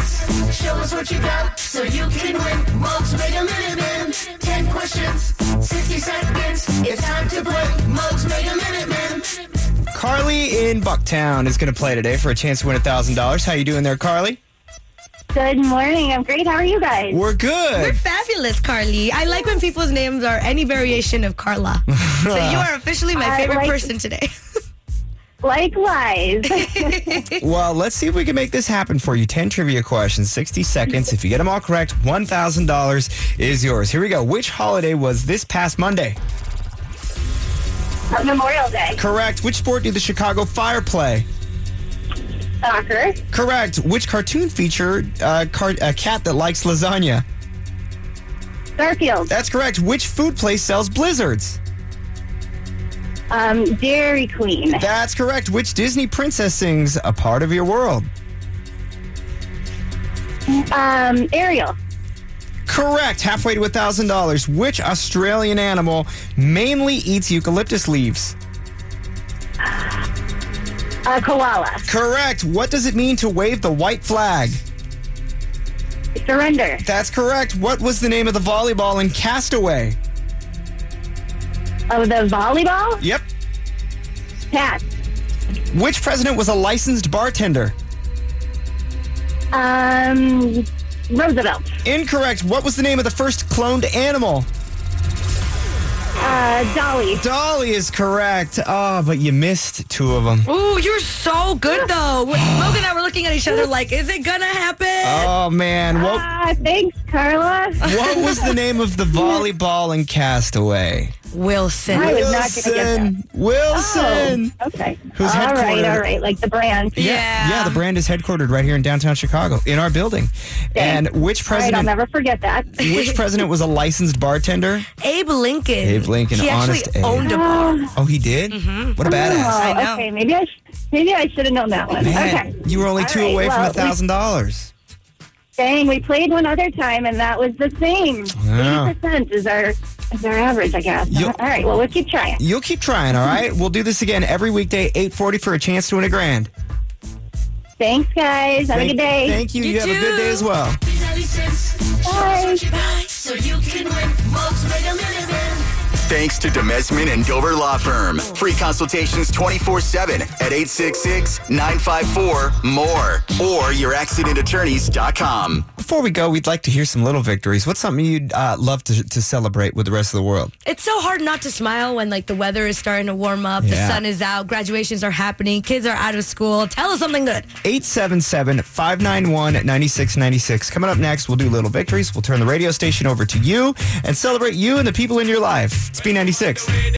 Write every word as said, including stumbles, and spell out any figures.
questions. Show us what you got so you can win. Mugs Mega Minute Man. ten questions, sixty seconds. It's time to play Mugs Mega Minute Man. Carly in Bucktown is going to play today for a chance to win one thousand dollars. How you doing there, Carly? Good morning. I'm great. How are you guys? We're good. We're fabulous, Carly. I like when people's names are any variation of Carla. So you are officially my I favorite like- person today. Likewise. Well, let's see if we can make this happen for you. ten trivia questions, sixty seconds. If you get them all correct, one thousand dollars is yours. Here we go. Which holiday was this past Monday? Memorial Day. Correct. Which sport did the Chicago Fire play? Soccer. Correct. Which cartoon featured uh, car- a cat that likes lasagna? Garfield. That's correct. Which food place sells blizzards? Um, Dairy Queen. That's correct. Which Disney princess sings A Part of Your World? Um, Ariel. Correct. Halfway to one thousand dollars. Which Australian animal mainly eats eucalyptus leaves? Uh, koala. Correct. What does it mean to wave the white flag? Surrender. That's correct. What was the name of the volleyball in Castaway? Oh, the volleyball? Yep. Pass. Which president was a licensed bartender? Um, Roosevelt. Incorrect. What was the name of the first cloned animal? Uh, Dolly. Dolly is correct. Oh, but you missed two of them. Ooh, you're so good, though. Moga and I were looking at each other like, is it going to happen? Oh, man. What, Ah, thanks, Carla. what was the name of the volleyball in Castaway? Wilson. I was not gonna get Wilson. Wilson. Oh, okay. Who's all right, headquartered- all right. Like the brand. Yeah. Yeah, the brand is headquartered right here in downtown Chicago, in our building. And which All right, I'll president? never forget that. Which president was a licensed bartender? Abe Lincoln. Abe Lincoln, He honest actually Abe. owned a bar. Oh, he did? Mm-hmm. What a badass. I know. Oh, okay. Maybe I, sh- maybe I should have known that one. Man, okay. you were only All two right, away from well, a thousand dollars. Dang, we played one other time, and that was the same. Yeah. eighty percent is our is our average, I guess. You- All right, well, we'll keep trying. You'll keep trying, all right? We'll do this again every weekday, eight forty, for a chance to win a grand. Thanks, guys. Have Thank- a good day. Thank you. You, You have a good day too. as well. Bye. So you can win Mugs Mega Minute Man. Thanks to Demesman and Gilbert Law Firm. Free consultations twenty-four seven at eight six six, nine five four, M O R E or your accident attorneys dot com. Before we go, we'd like to hear some little victories. What's something you'd uh, love to, to celebrate with the rest of the world? It's so hard not to smile when like the weather is starting to warm up, the Yeah. sun is out, graduations are happening, kids are out of school. Tell us something good. eight seven seven, five nine one, nine six nine six. Coming up next, we'll do little victories. We'll turn the radio station over to you and celebrate you and the people in your life. It's B ninety-six.